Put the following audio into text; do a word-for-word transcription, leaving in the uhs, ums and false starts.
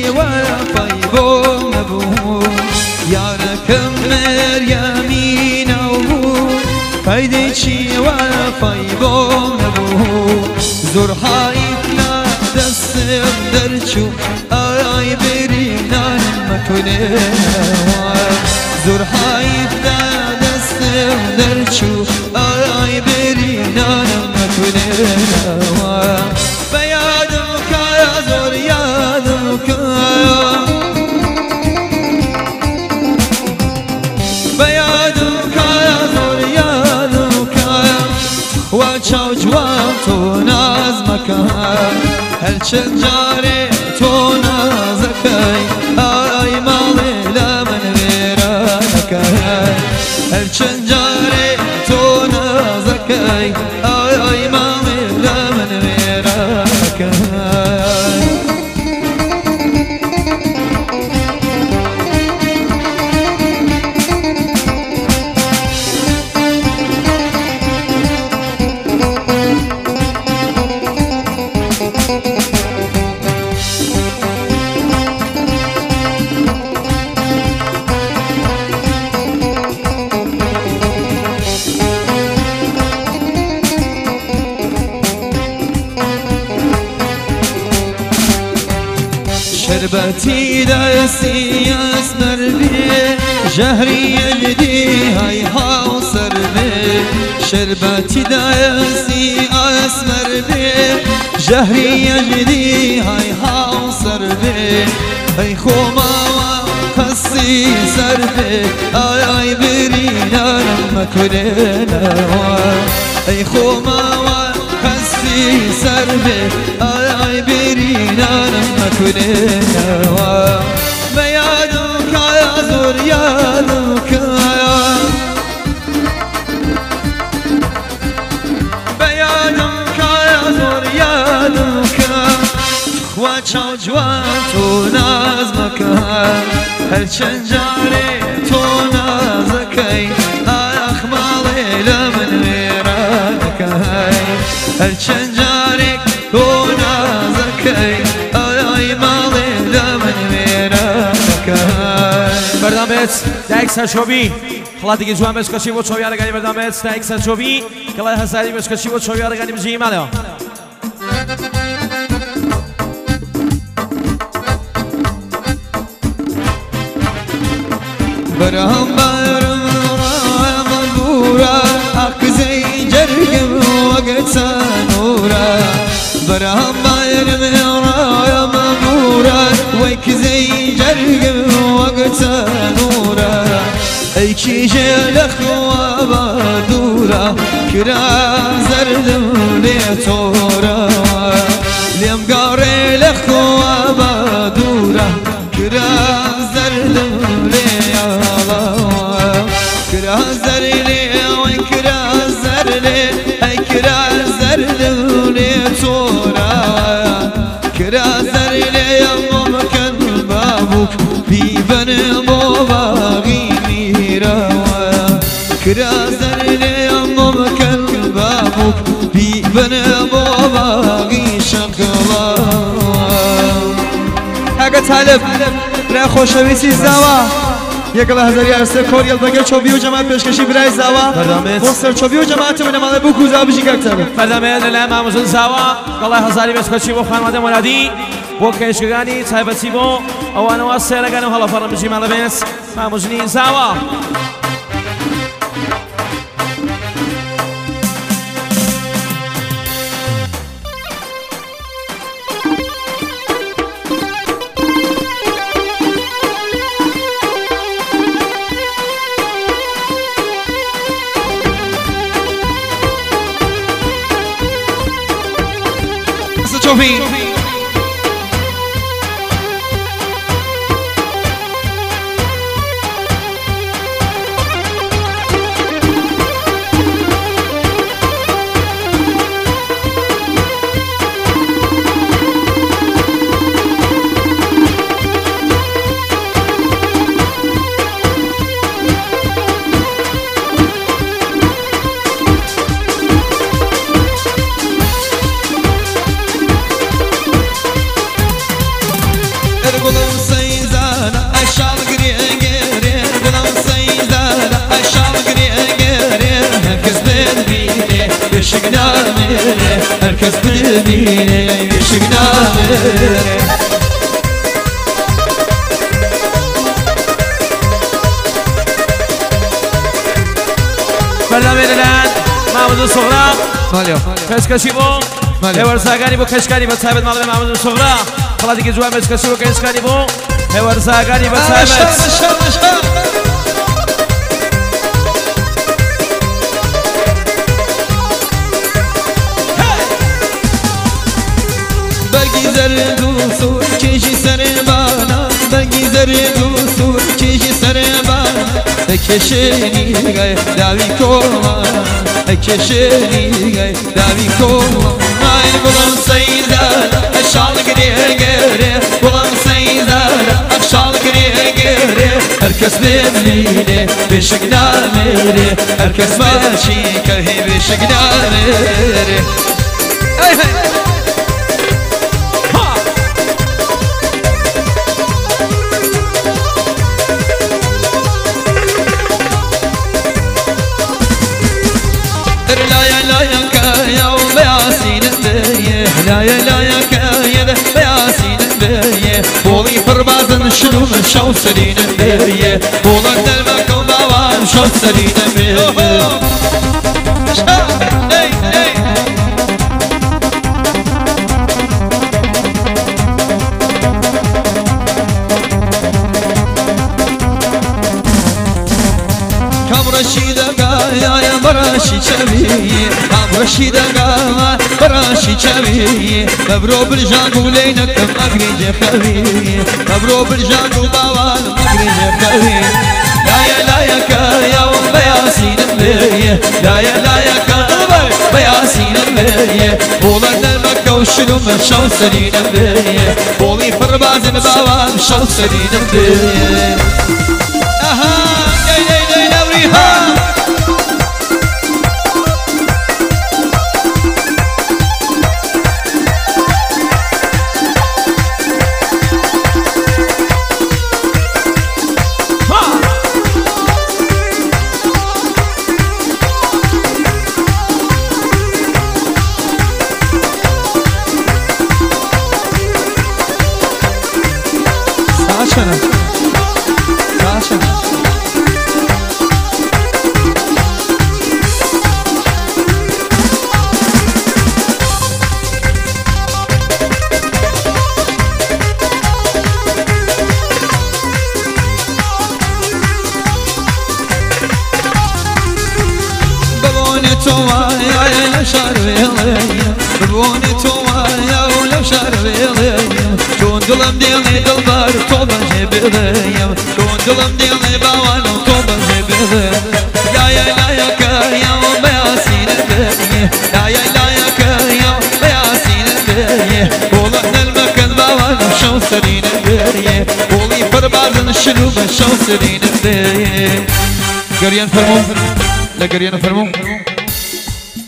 چی وفای بوم بود یارکم مریمی نبود پیدی چی وفای بوم بود زور حایفنا دستم درچو آی بریم نانم مکنه زور حایفنا دستم درچو آی بریم نانم مکنه بیادم که زور یادم که بیادم که زور یادم که و چاو جوان تو ناز مکن هر چند جاره تو نازکی آی مالی لمن ویرانکی هر چند جاره تو نازکی آی مالی لمن ویرانکی شربتي داسي اسمر بي جهري يدي هاي حاصر بي شربتي داسي اسمر بي جهري يدي هاي حاصر بي هاي خوما وقصي سر بي اي اي برينا لما كلنا هاي خوما وقصي سر بي اي اي برينا لما كلنا بيادك يا زور يادك بيادك يا زور يادك وچاو جوان تو نازمك هر چند جاره تو نازکی اخمالي لمن ويرانك هر چند جاره تو نازکی بردامت دایک سرچوبی خلاصی که جوان بسکشی و چوبیار گانی بردامت دایک سرچوبی کلای هزاری بسکشی و چوبیار گانی بزنیم الان برهم بارم رام بورا اخزی جرگم وقت نورا برهم بارم رام بورا وكزي جرقم وقت نورا اي كي جلخ وبدورا كرا زردم ليتورا ليم قاري لخ وبدورا كرا زردم ليالا كرا زرلي وكرا زرلي اي كرا زردم ليتورا كرا زرلي يا بيبن بابا غيميرا كرا زرلي ممكن بابوك بيبن بابا غي شقلا اگه طالب برای خوشویسی زوا یک لحظه ارسه کوریل بگه چوبی و جماعت پیشکشی برای زوا بوستر چوبی و جماعت من مال بوکو زوا بشی کتر فردامه دلم امروز زوا الله هزاری پیشکشی و خانواده مرادی بو کشگانی تایبتی بو اوان و سرگانو حالا فرام بشی مال بس ماموزنی زوا Sophie. نامره هرکس ببینه بشک نامره برنامه لان محمود الصغرا ماليو کشکشی بو هورساگانی بو کشکاری با صاحب مال محمود الصغرا خلاص دیگه جواب کشکشی بو کشکاری بو هورساگانی با صاحب زرد و سور کشی سر بانا بگی زرد و سور کشی سر بانا بکشنی گای داوی کوما بکشنی گای داوی کوما ay bulan seyzar aşağı gire gire bulan seyzar aşağı gire gire herkes benimle beşik namere herkes başı kahi beşik namere hey hey لا يا لا يا كايد بياسين بيه بولي فربازن شنو من شو سرين بيه بولك دلمك وضوان شو سرين بيه رشيدة قايا يا براشي شبيه عم رشيدة قايا براشي شبيه مبرو بالجاقو لينك مقريج خبيه مبرو بالجاقو باوان مقريج خبيه لا يا لا يا كايا وبياسين بيه لا يا لا يا كايا بياسين بيه بولك دلمك وشنو من شو سرين بيه بولي فربازن باوان شو سرين بيه اها ببوني توايا ولو شربيلي شون دلم ديلي دلبر طوبة جبيلي شون دلم ديلي باوان طوبة جبيلي يا يا لا يا كايا وبياسين بيه يا يا لا يا كايا وبياسين بيه بولنا المكان باوان شو سرين بيه بولي فربازن شنو شو سرين بيه قريان فرمو لا قريان فرمو